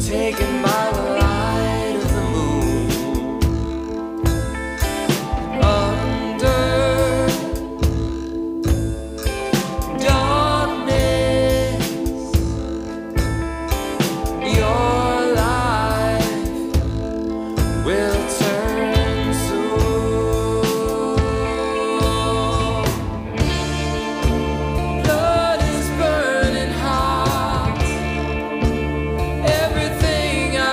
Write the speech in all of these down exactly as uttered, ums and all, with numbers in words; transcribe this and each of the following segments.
taken by the light of the moon. Under darkness, your life will turn soon. Blood is burning hot. Everything I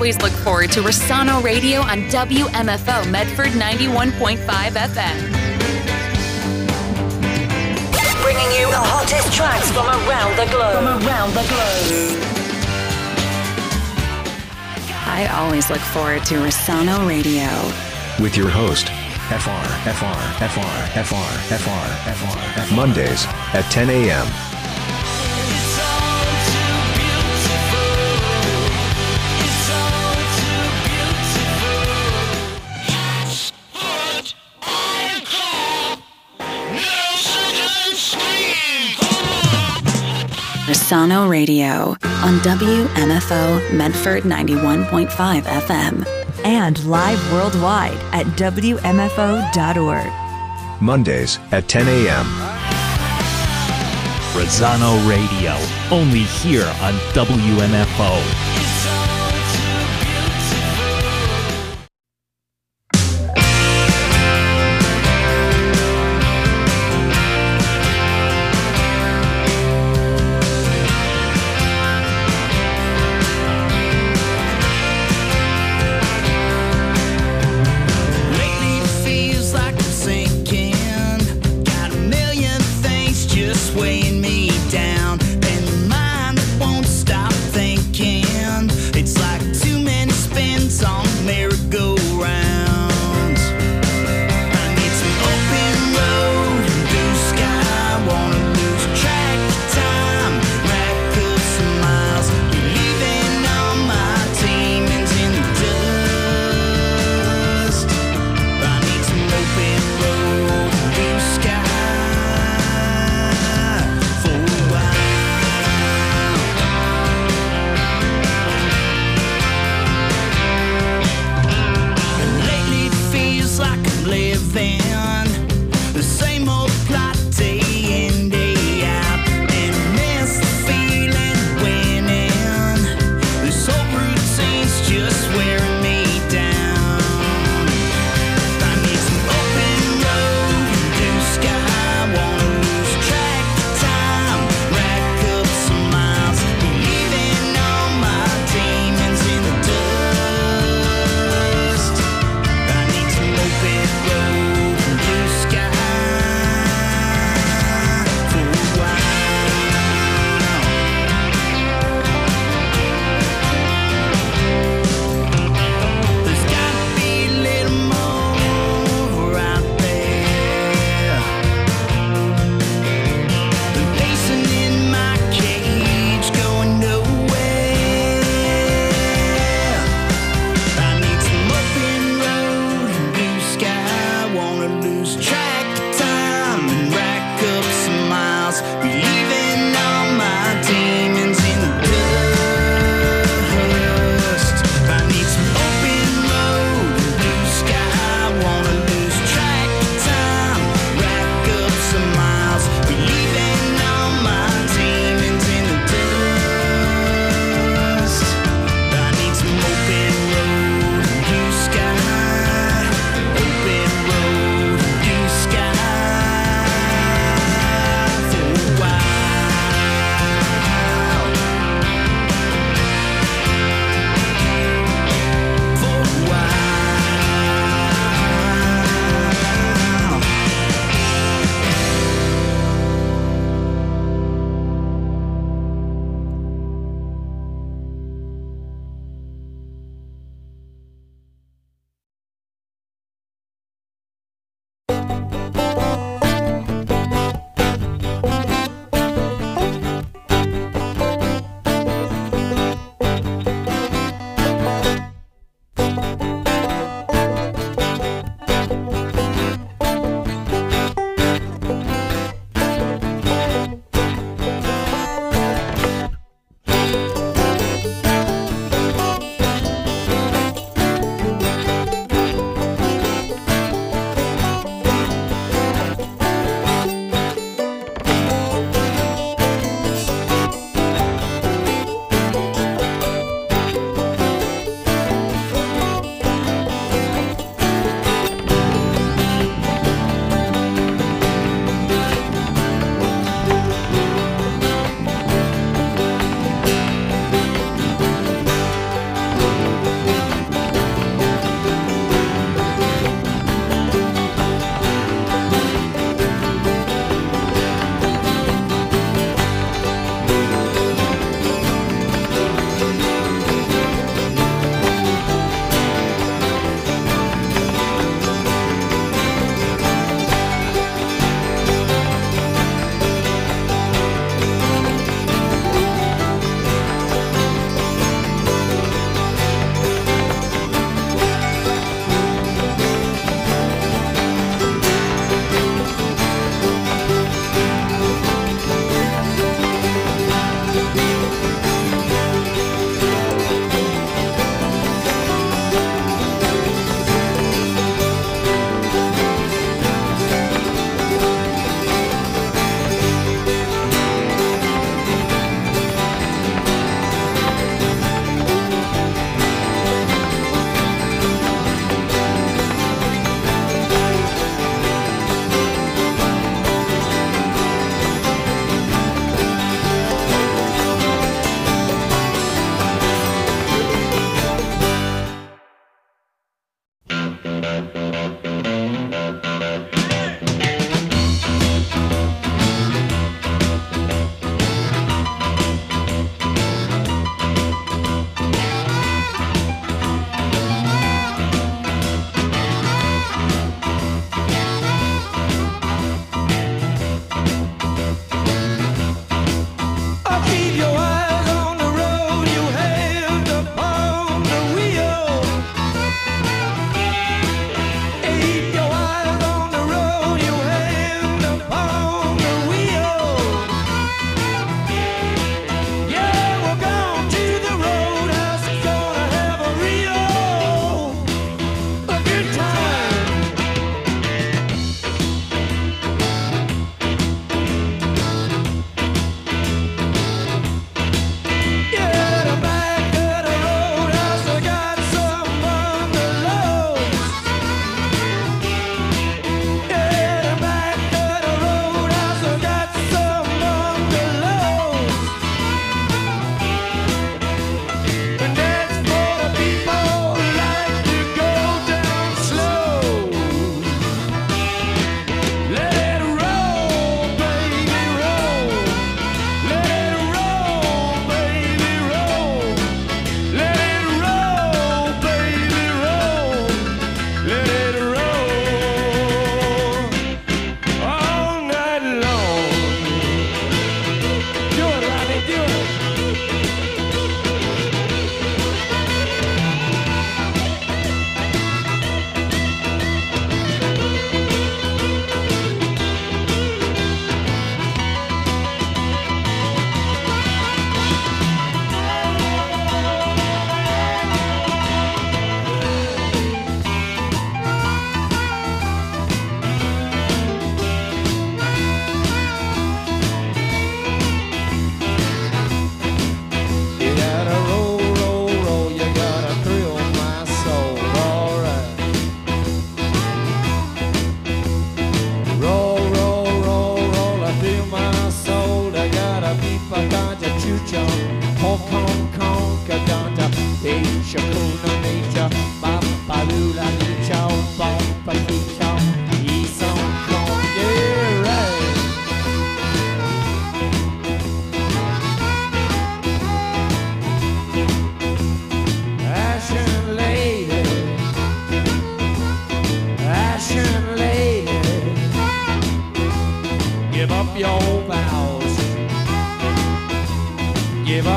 always look forward to Rossano Radio on W M F O Medford ninety-one point five F M. Bringing you the hottest tracks from around the globe. From around the globe. I always look forward to Rossano Radio. With your host, F R, F R, F R, F R, F R, F R, F R. Mondays at ten a.m. Rossano Radio on W M F O Medford ninety-one point five F M. And live worldwide at W M F O dot org. Mondays at ten a.m. Rossano Radio, only here on W M F O. Weighing me down, and my mind won't stop thinking.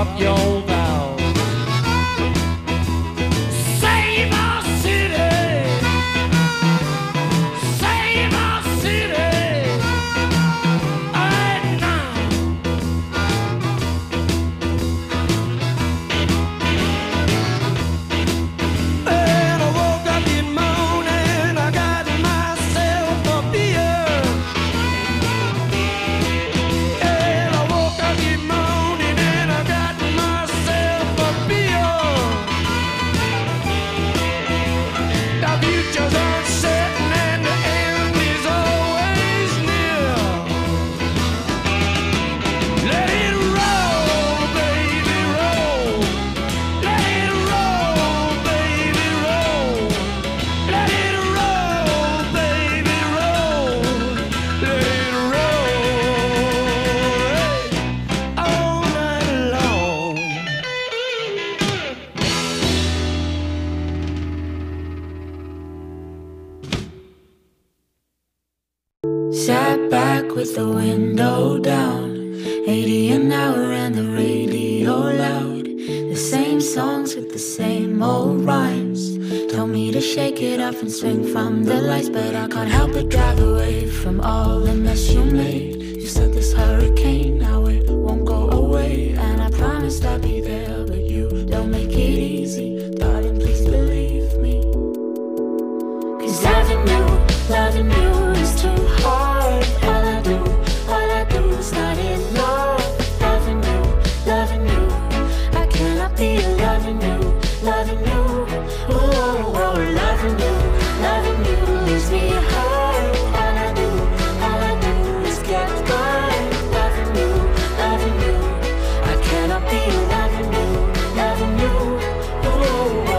your vows. Save our city, save our city right now. And I woke up this morning, I got myself a beer. And I woke up this morning and I got myself a beer. The future's uncertain and the end is always near. Let it roll, baby, roll. Let it roll, baby, roll. Let it roll, baby, roll. Let it roll all night long. Sat back with the window down, eighty an hour and the radio loud. The same songs with the same old rhymes. Told me to shake it off and swing from the lights, but I can't help but drive away from all the mess you made. You said this hurricane, now it won't go away, and I promised I'd be there, but you don't make it easy. Darling, please believe me. Cause loving you, loving you is too hard. All I do, all I do is not enough. Loving you, loving you, I cannot be loving you, loving you. Oh, oh, oh, loving you, loving you leaves me hurt. All I do, all I do is get burned. Loving you, loving you, I cannot be loving you, loving you. Oh,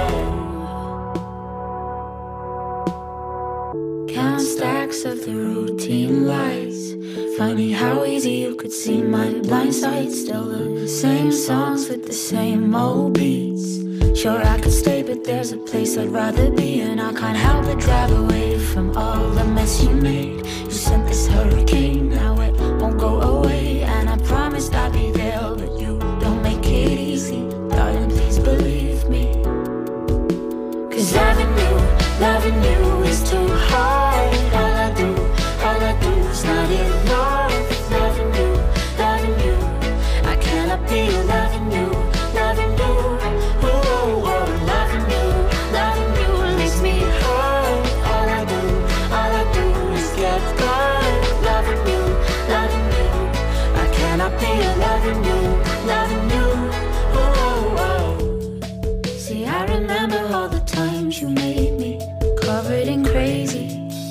oh. Count stacks of the routine lights. Funny how easy you could see my blind side. Still the same songs with the same old beats. Sure I could stay, but there's a place I'd rather be, and I can't help but drive away from all the mess you made. You sent this hurricane, now it won't go away, and I promised I'd be there, but you don't make it easy. Darling, please believe me. Cause loving you, loving you is too hard. All I do, all I do is not enough. Loving you, loving you, I cannot be loving you, loving you. Oh, oh, oh, loving you, loving you leaves me hurt. All I do, all I do is get burned. Loving you, loving you, I cannot be loving you, loving you. Oh, oh, oh. See, I remember all the times you made me covered in crazy.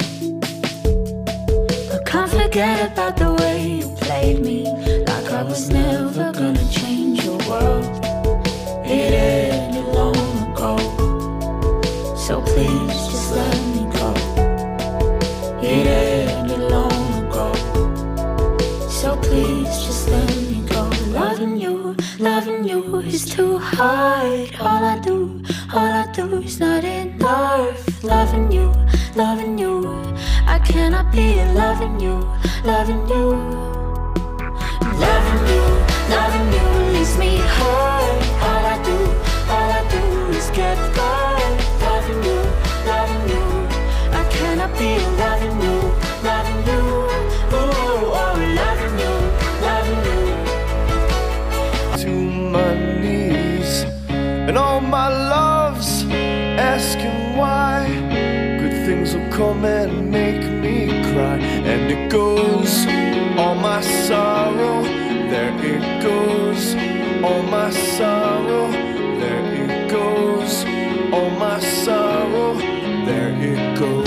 But can't forget about the way you played me, like I was never gonna change your world. It ended long ago, so please just let me go. It ended long ago, so please just let me go. Loving you, loving you is too hard. All I do, all I do is not enough. Loving you, loving you, I cannot be loving you, loving you. Loving you, loving you leaves me hurt. All I do, all I do is get burned. Loving you, loving you, I cannot be loving you, loving you. Oh, oh, loving you, loving you. To my knees, and all my loves asking why. Good things will come and make me cry. And it goes, all my sorrow, there it goes. All my sorrow, there it goes. All my sorrow, there it goes.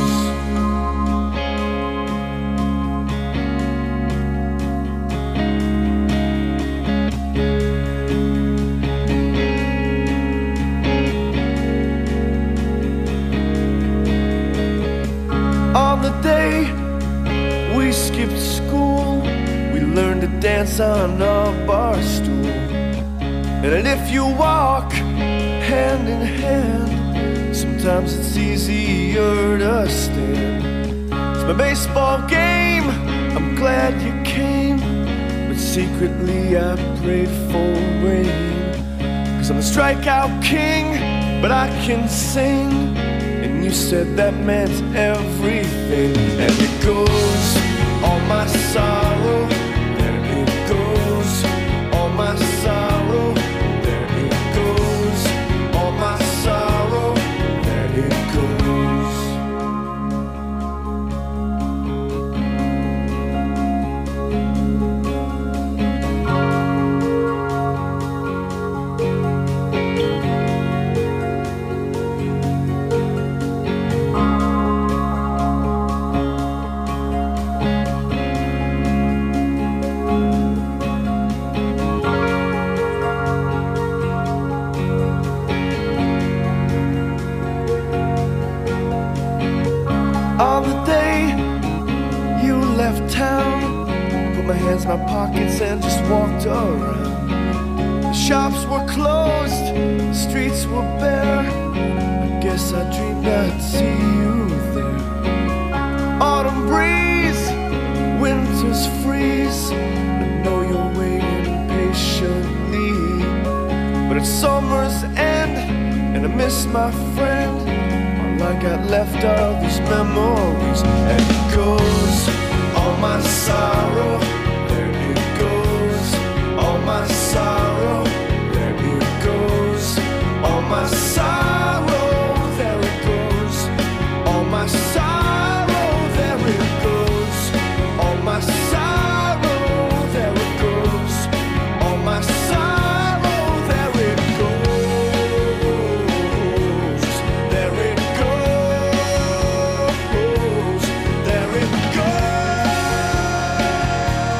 On the day we skipped school, we learned to dance on a bar stool. And if you walk hand in hand, sometimes it's easier to stand. It's my baseball game, I'm glad you came, but Secretly I prayed for rain, 'cause I'm a strikeout king, but I can sing. And you said that meant everything. And it goes, all my sorrow, there it goes, all my sorrow, there it goes, all my sorrow, there it goes. On the day you left town, put my hands in my pockets and just walked around. The shops were closed, the streets were bare. I guess I dreamed I'd see you there. Autumn breeze, winter's freeze, I know you're waiting patiently. But it's summer's end, and I miss my friend. I got left are these memories. And it goes, all my sorrow, there it goes, all my sorrow, there it goes, all my sorrow, there it goes, all my sorrow, there it goes, all my sorrow, there it goes, all my sorrow, there it goes, there it goes.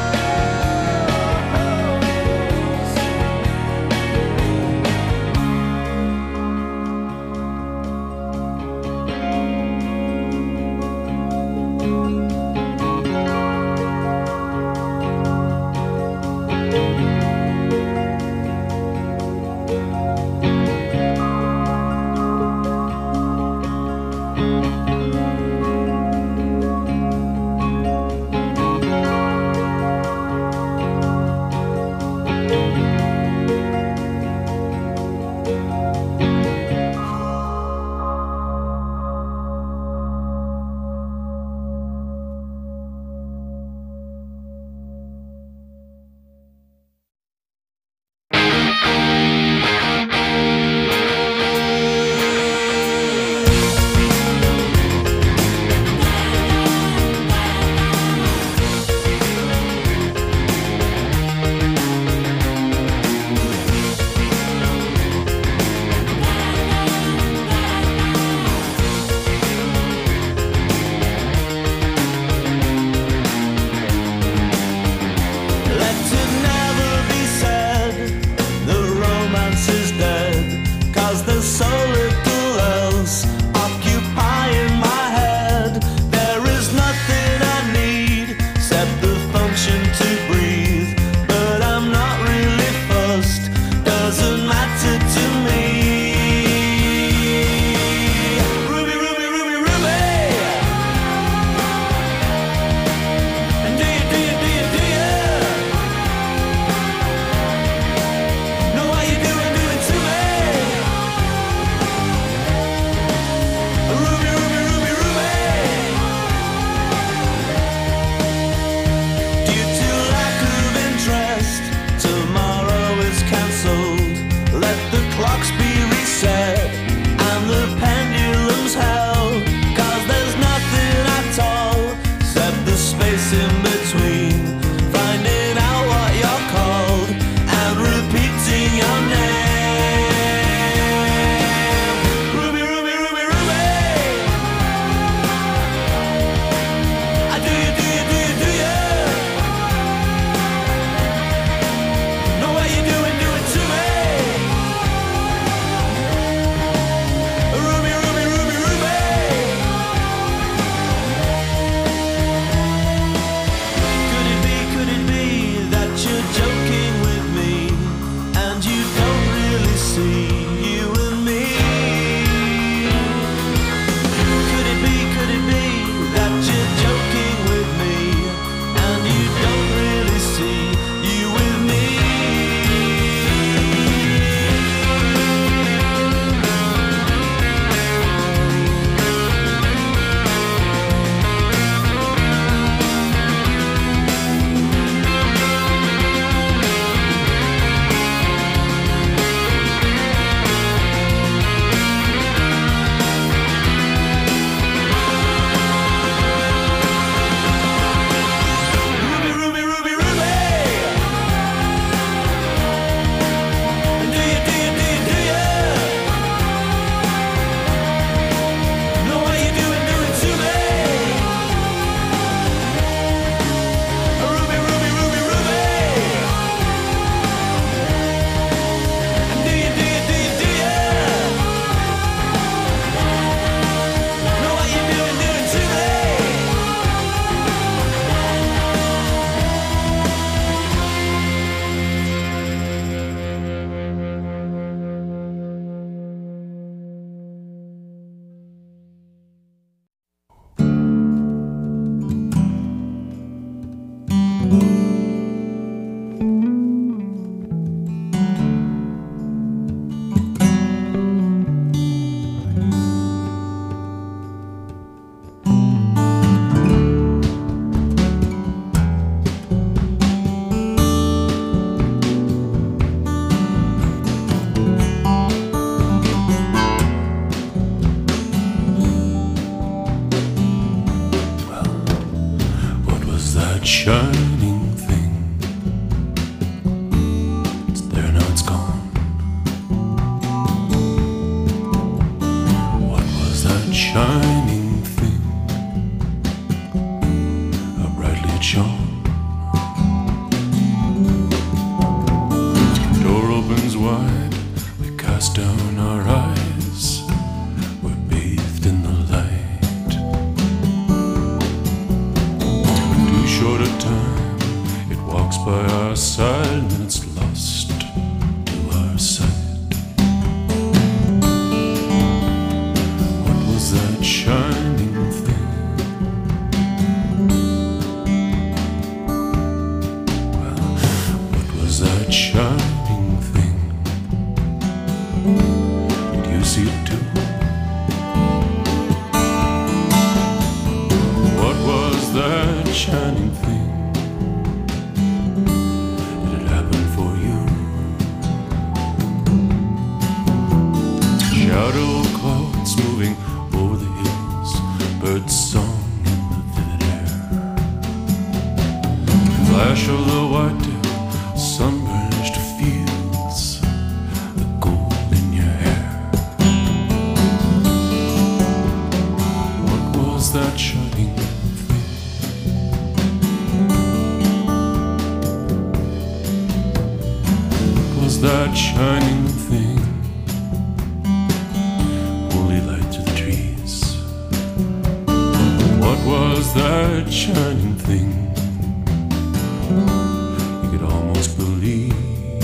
shining thing? It's there, now it's gone. What was that shining thing? How brightly it shone. Door opens wide, we cast down our eyes. We're bathed in the light. Too short a time, it walks by our side, and then it's lost to our sight. What was that shining thing? Well, what was that shining thing? Did you see it too? What was that shining thing? Did it happen for you? Shadow clouds moving over the hills, birds song in the vivid air. Flash of the whitetail, sunburnished fields, the gold in your hair. What was that shining thing? What was that shining thing? Holy light through the trees. What was that shining thing? You could almost believe.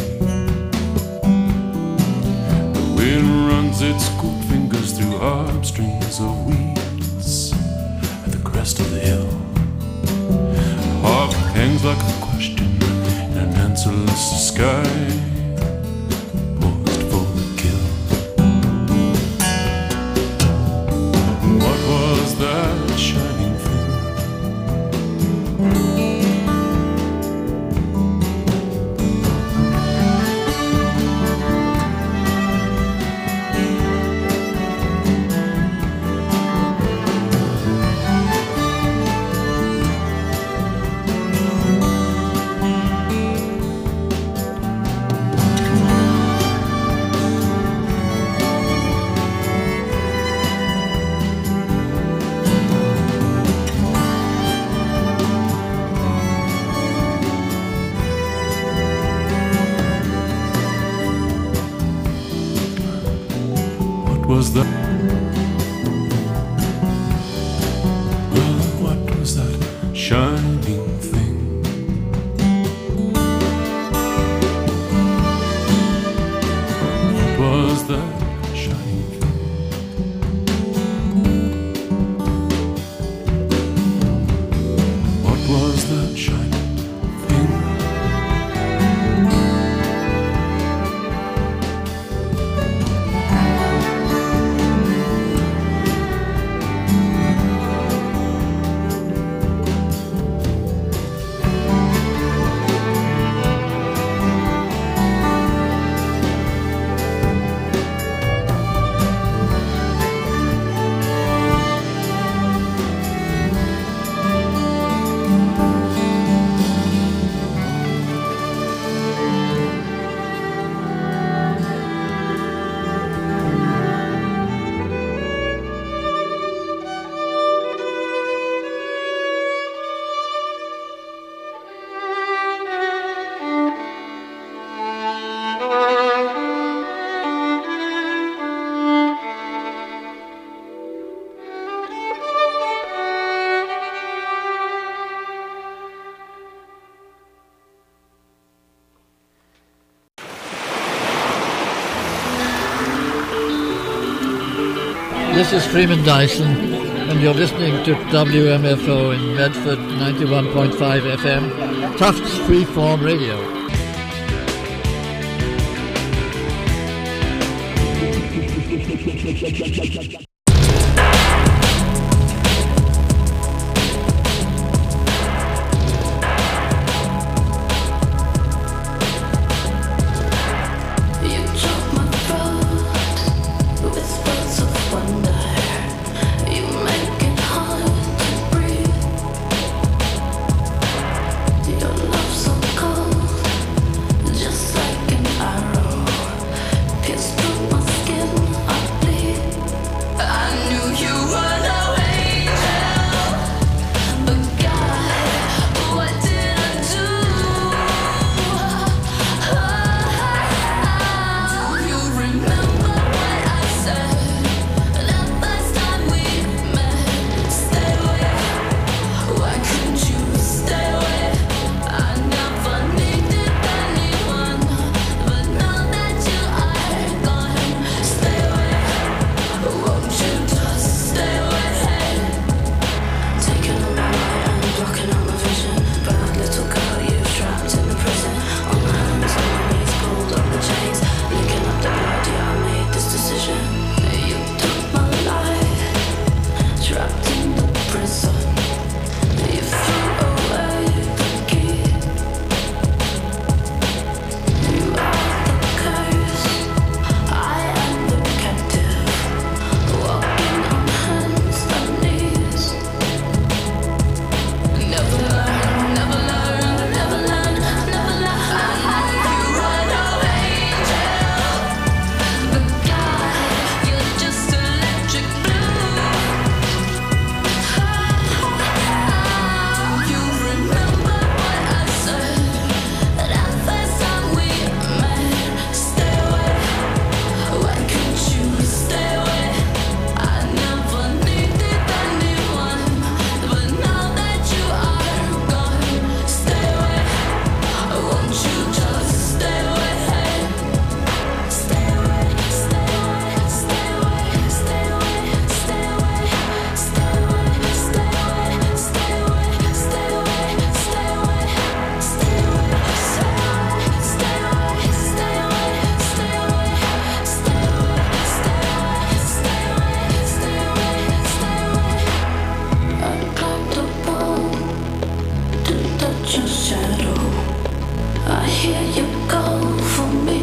The wind runs its cool fingers through harp strings of weeds at the crest of the hill. The harp hangs like a question in an answerless sky, poised for the kill. What was that shining thing? What was that? Well, what was that shining thing? What was that shining thing? What was that shining thing? This is Freeman Dyson, and you're listening to W M F O in Medford, ninety-one point five F M, Tufts Freeform Radio. You make it hard to breathe. hear you call for me,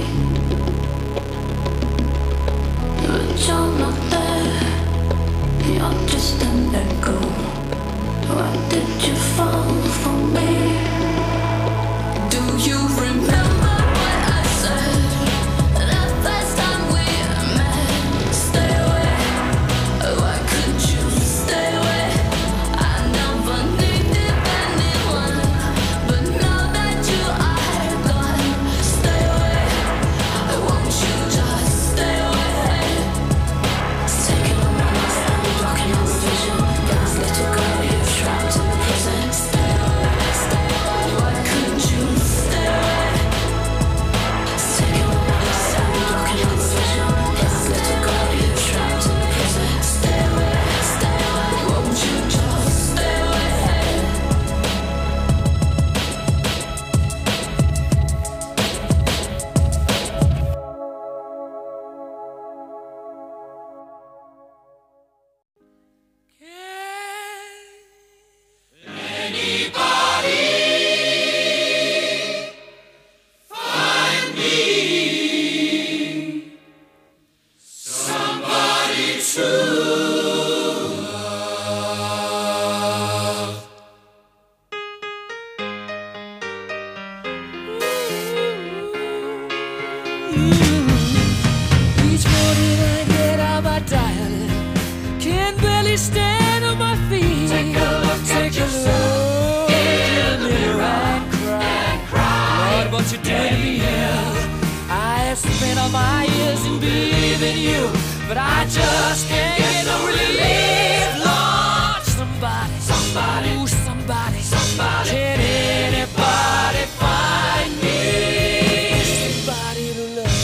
but you're not there. You're just an echo. Why did you fall for me? Do you remember what I said that first time we met? Stay away. Why couldn't you stay away? I never needed anyone, but now that you are gone, stay away. Won't you just stay away? Taking on my lost and blocking all the vision. God's little girl, you're trapped in the prison. Stay away, stay away. Why couldn't you stay away? Taking on my lost and blocking all the vision. God's little girl, you're trapped in the prison. Stay away, stay away. Won't you just stay away? Each morning I get out my diary, can barely stand on my feet. Take a look Take at yourself in the mirror and cry. and cry. Lord, what you doing to me? I have spent all my years in believing you, but I just can't get no relief. Lord, somebody, somebody, ooh, somebody, somebody, can anybody find me somebody to love?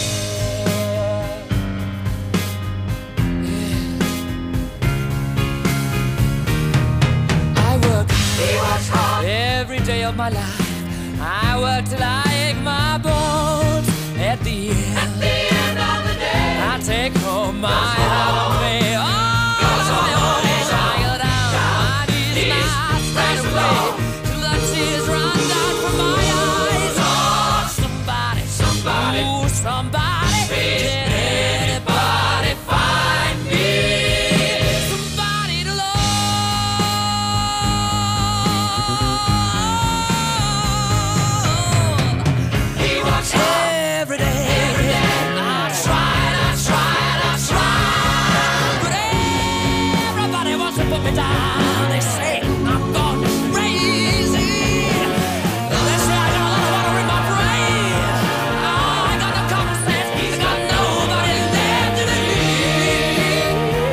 I work hard every day of my life. I work till I ache my bones. At the end, At the end of the day, I take home my half pay. Oh, tired out, my knees not straight away, till the tears run down from my eyes. Oh, somebody, somebody, ooh, somebody, can anybody find me somebody to love? He works hard every day. I tried, I tried, I tried, but everybody wants to put me down. They say I'm gone crazy. They say I got a lot of water in my brain. Oh, I got no common sense. I got nobody left to believe.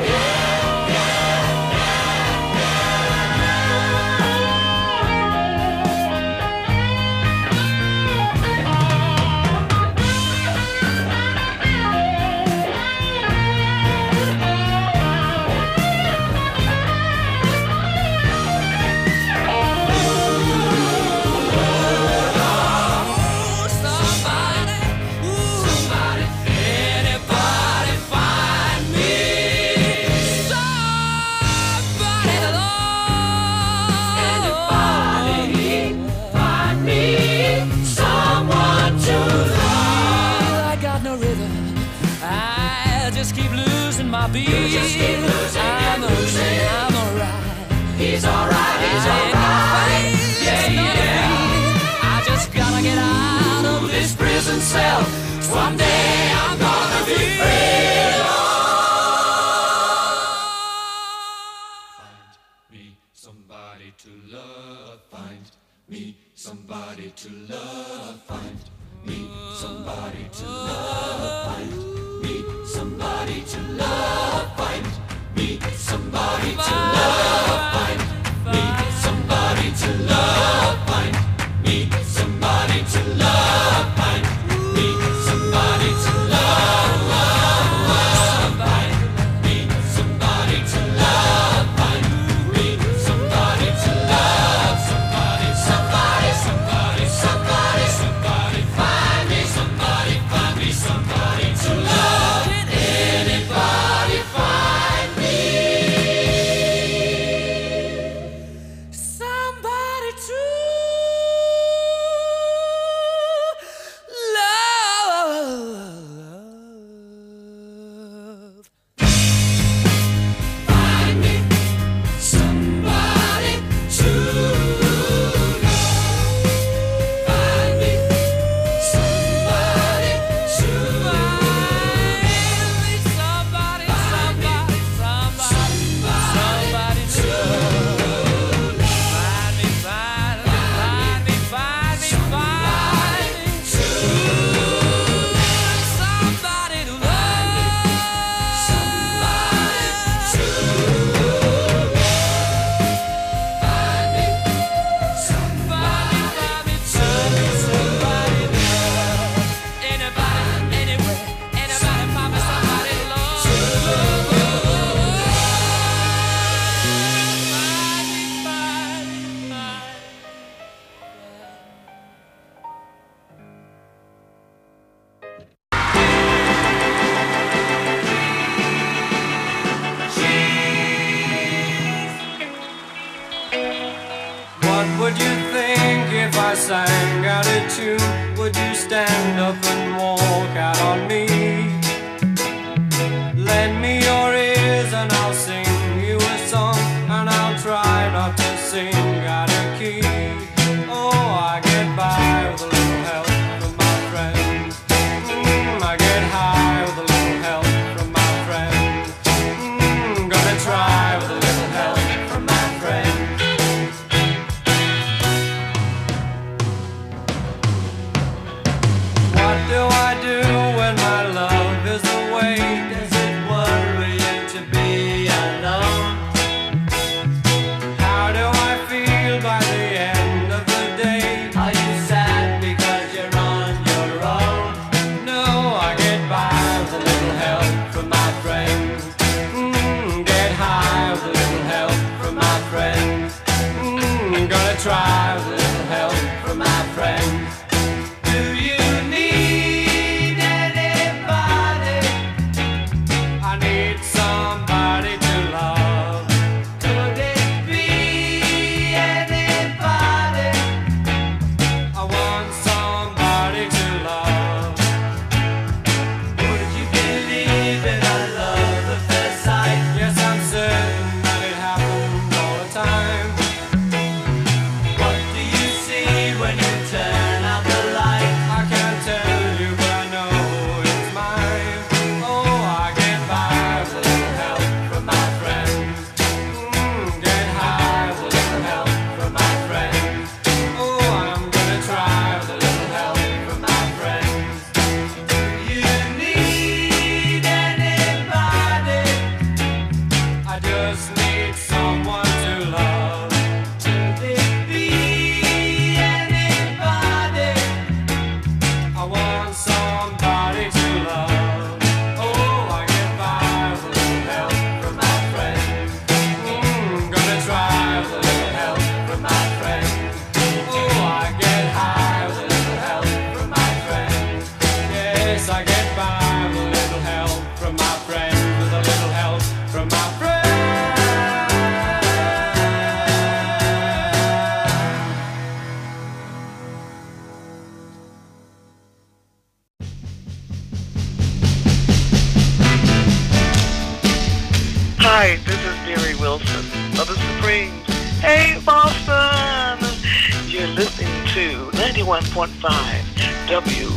Ooh, somebody, ooh, somebody, anybody find me somebody to love? Anybody find me someone to love? I got no rhythm. I just keep losing my beat. You just keep losing I'm and losing. I'm alright. He's alright. He's alright. Yeah, yeah. I just gotta get out of this prison cell. Someday I'm gonna be free. Find me somebody to love. Find me somebody to love. Find me somebody to love. Find me somebody to love. Find me somebody to love. Find me somebody to love. Find me somebody to love. Find me somebody to love. Find me somebody to love. Find me somebody to love. Somebody, somebody, somebody, somebody, somebody. Find me somebody. Find me somebody. sang out a tune, would you stand up and walk out on me? Lend me your ears and I'll sing you a song, and I'll try not to sing out of key. Oh, I get by with a little help from my friends. Mm, I get high with a little help from my friends. Mm, gonna try with a little help from my friends. What do I do when my love is away? Does it worry you to be alone? How do I feel by the end of the day? Are you sad because you're on your own? No, I get by with a little help from my friends. Mm, get high with a little help from my friends. Mm, gonna try with a little help from my friends. Do you need anybody? I need somebody to love. Could it be anybody? I want somebody to love. Would you believe in a love at first sight? Yes, I'm certain that it happens all the time. What do you see when you turn out the light? I can't tell you, but I know it's mine. Oh, I get by with a little help from my friends. Mm, get high with a little help from my friends. Oh, I'm gonna try with a little help from my friends. Do you need anybody? I just need someone to love. Could it be anybody? I want somebody to love. Oh, I get by with a little help from my friends. Mm, gonna try with a little help from my friends. Oh, I get high with a little help from my friends. Yes, I get by with a little help from my friends. With a little help from my friends. Hi, this is Mary Wilson of the Supremes. Hey, Boston! You're listening to ninety-one point five W